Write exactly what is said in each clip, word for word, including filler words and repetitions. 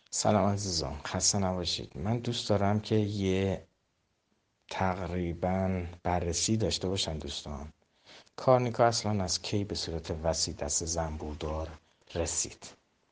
سلام عزیزان، خسته نباشید. من دوست دارم که یه تقریبا بررسی داشته باشن دوستان. کارنیکا اصلا از کی به صورت وسیع دست زنبوردار رسید؟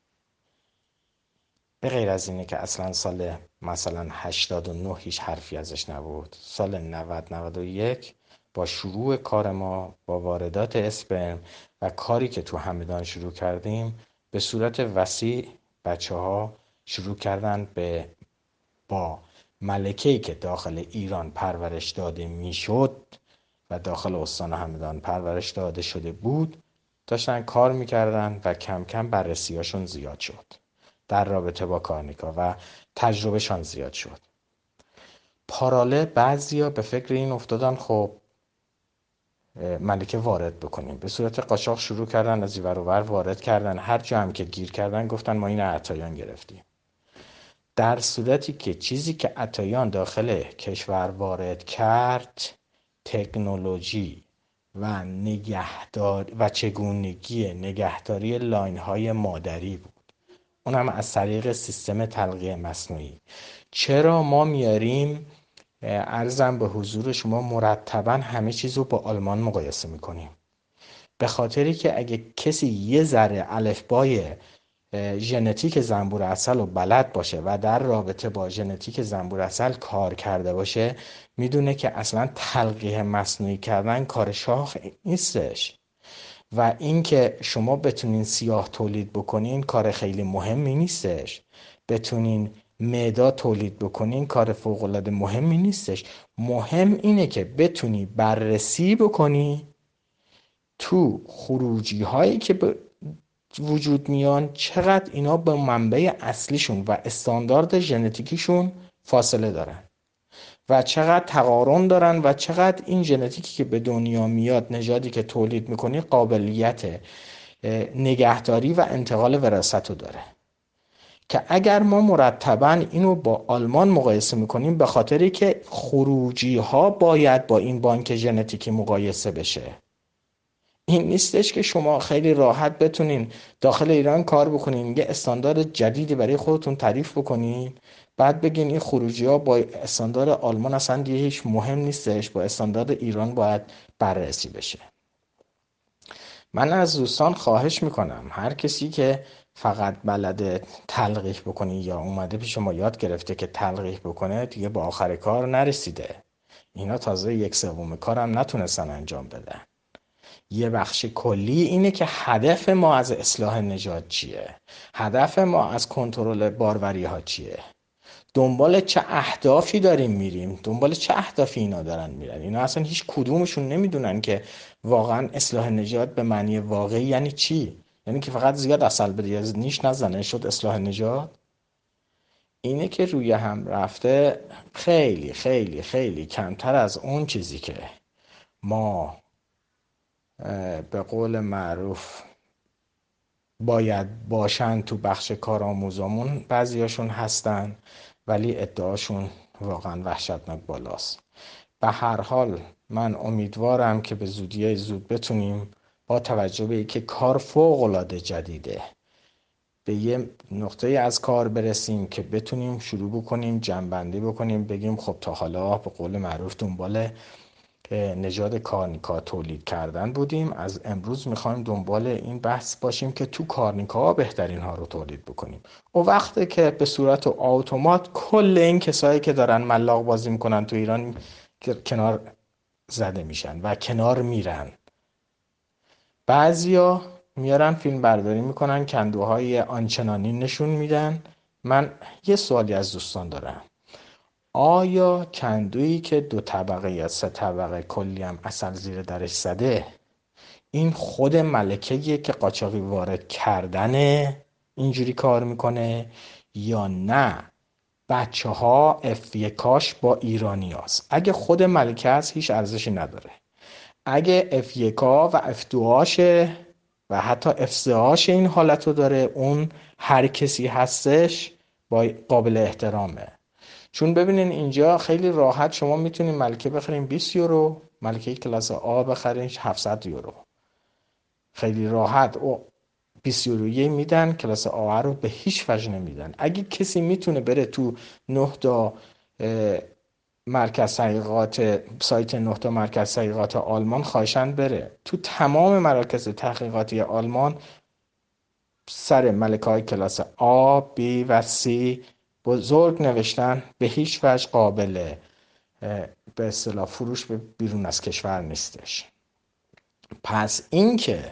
به غیر از اینه که اصلا سال مثلا هشتاد و نه هیچ حرفی ازش نبود. سال نود نود و یک با شروع کار ما با واردات اسپرم و کاری که تو همدان شروع کردیم، به صورت وسیع بچه ها شروع کردن به با ملکه‌ای که داخل ایران پرورش داده میشد و داخل استان همدان پرورش داده شده بود داشتن کار میکردن و کم کم بررسیاشون زیاد شد در رابطه با کارنیکا و تجربهشان زیاد شد. پارالل بعضیا به فکر این افتادن خب ملکه وارد بکنیم، به صورت قاچاق شروع کردن، از این ور اون ور وارد کردن، هر جا هم که گیر کردن گفتن ما این عطایان گرفتیم، در صورتی که چیزی که عطایان داخل کشور وارد کرد تکنولوژی و نگهداری و چگونگی نگهداری لاین های مادری بود، اونم از طریق سیستم تلقیه مصنوعی. چرا ما میاریم عرضم به حضور شما مرتبا همه چیز رو با آلمان مقایسه میکنیم؟ به خاطری که اگه کسی یه ذره الفبای ژنتیک زنبور عسل رو بلد باشه و در رابطه با ژنتیک زنبور عسل کار کرده باشه، میدونه که اصلا تلقیح مصنوعی کردن کار شاخ نیستش و اینکه شما بتونین سیاه تولید بکنین کار خیلی مهمی نیستش، بتونین معدا تولید بکنین کار فوق‌العاده مهمی نیستش. مهم اینه که بتونی بررسی بکنی تو خروجی هایی که به وجود میان چقدر اینا به منبع اصلیشون و استاندارد ژنتیکیشون فاصله دارن و چقدر تقارن دارن و چقدر این ژنتیکی که به دنیا میاد، نژادی که تولید میکنی، قابلیت نگهداری و انتقال وراثت رو داره. که اگر ما مرتبا اینو با آلمان مقایسه میکنیم به خاطری که خروجی ها باید با این بانک ژنتیکی مقایسه بشه، این نیستش که شما خیلی راحت بتونین داخل ایران کار بکنین، یه استاندارد جدیدی برای خودتون تعریف بکنین، بعد بگین این خروجی ها با استاندارد آلمان اصلا دیگه هیچ مهم نیستش، با استاندارد ایران باید بررسی بشه. من از دوستان خواهش میکنم هر کسی که فقط بلده تلقیح بکنه یا اومده پیش ما یاد گرفته که تلقیح بکنه، دیگه با آخر کار نرسیده. اینا تازه یک سوم کارم نتونستن انجام بدن. یه بخش کلی اینه که هدف ما از اصلاح نژاد چیه، هدف ما از کنترل باروری ها چیه، دنبال چه اهدافی داریم میریم، دنبال چه اهدافی اینا دارن میرن. اینا اصلا هیچ کدومشون نمیدونن که واقعا اصلاح نژاد به معنی واقعی یعنی چی. یعنی که فقط زیاد عسل بده یا نیش نزنه شد اصلاح نژاد. اینه که روی هم رفته خیلی خیلی خیلی کمتر از اون چیزی که ما به قول معروف باید باشن تو بخش کارآموزامون بعضیاشون هستن، ولی ادعاشون واقعا وحشتناک بالاست. به هر حال من امیدوارم که به زودی زود بتونیم با توجه به اینکه کار فوق‌العاده جدیده به یه نقطه از کار برسیم که بتونیم شروع بکنیم جمع‌بندی بکنیم، بگیم خب تا حالا به قول معروف دنبال نژاد کارنیکا تولید کردن بودیم، از امروز میخوایم دنبال این بحث باشیم که تو کارنیکا بهترین ها رو تولید بکنیم. و وقتی که به صورت اتومات کل این کسایی که دارن ملاق بازی میکنن تو ایران کنار زده میشن و کنار میرن. بعضیا میارن فیلم برداری میکنن، کندوهای آنچنانی نشون میدن. من یه سوالی از دوستان دارم: آیا کندویی که دو طبقه یا سه طبقه کلی هم عسل زیر درش زده، این خود ملکه‌ایه که قاچاقی وارد کردنه اینجوری کار میکنه، یا نه بچه ها اف یکاش با ایرانی هست؟ اگه خود ملکه هست هیچ ارزشی نداره. اگه اف یکا و اف دوهاشه و حتی اف سه هاش این حالت رو داره، اون هر کسی هستش با قابل احترامه. چون ببینین اینجا خیلی راحت شما میتونین ملکه بخرین بیست یورو، ملکه کلاس آ بخرین هفتصد یورو. خیلی راحت. و بیست یورو میدن، کلاس آ رو به هیچ وجه نمیدن. اگه کسی میتونه بره تو نه تا مرکز تحقیقات سایت نه تا مرکز تحقیقات آلمان، خواهشن بره تو تمام مراکز تحقیقاتی آلمان، سر ملکه های کلاس آ، بی و سی بزرگ نوشتن به هیچ وجه قابل به اصطلاح فروش به بیرون از کشور نیستش. پس این که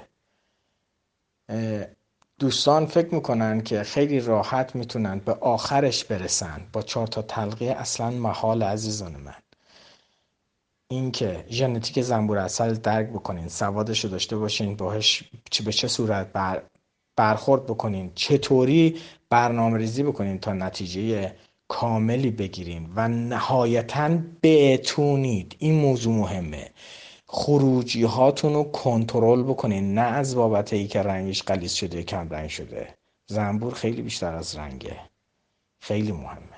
دوستان فکر میکنن که خیلی راحت میتونن به آخرش برسن با چهار تا تلقیه، اصلا محال عزیزان من. این که ژنتیک زنبور عسل درک بکنین، سوادش رو داشته باشین، باهاش چه به چه صورت بر برخورد بکنین، چطوری برنامه ریزی بکنین تا نتیجه کاملی بگیرین و نهایتاً بتونید، این موضوع مهمه، خروجی هاتون رو کنترل بکنین، نه از بابت ای که رنگش غلیظ شده کم رنگ شده. زنبور خیلی بیشتر از رنگه، خیلی مهمه.